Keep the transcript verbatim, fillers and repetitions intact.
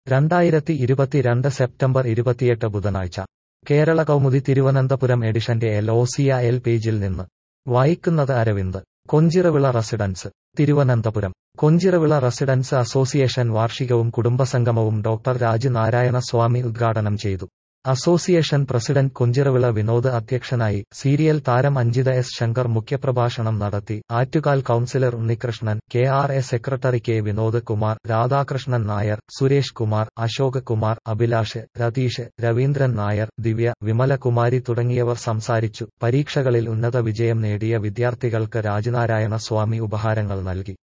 രണ്ടായിരത്തി ഇരുപത്തിരണ്ട് സെപ്റ്റംബർ ഇരുപത്തിയെട്ട് ബുധനാഴ്ച കേരള കൗമുദി തിരുവനന്തപുരം എഡിഷന്റെ L O C A L പേജിൽ നിന്ന് വായിക്കുന്നത് Aravind. Konchiravila residents Thiruvananthapuram. Konchiravila residents association വാർഷികവും കുടുംബസംഗമവും ഡോക്ടർ രാജ് നാരായണ സ്വാമി ഉദ്ഘാടനം ചെയ്തു. അസോസിയേഷൻ പ്രസിഡന്റ് കൊഞ്ചിറവിള വിനോദ് അധ്യക്ഷനായി. സീരിയൽ താരം അഞ്ജിത എസ് ശങ്കർ മുഖ്യപ്രഭാഷണം നടത്തി. Attukal councillor Unnikrishnan, K R A secretary K Vinod Kumar, Radhakrishnan Nair, Suresh Kumar, Ashok Kumar, Abhilash, Ratheesh, Raveendran Nair, Divya, Vimalakumari തുടങ്ങിയവർ സംസാരിച്ചു. പരീക്ഷകളിൽ ഉന്നത വിജയം നേടിയ വിദ്യാർത്ഥികൾക്ക് രാജനാരായണ സ്വാമി ഉപഹാരങ്ങൾ നൽകി.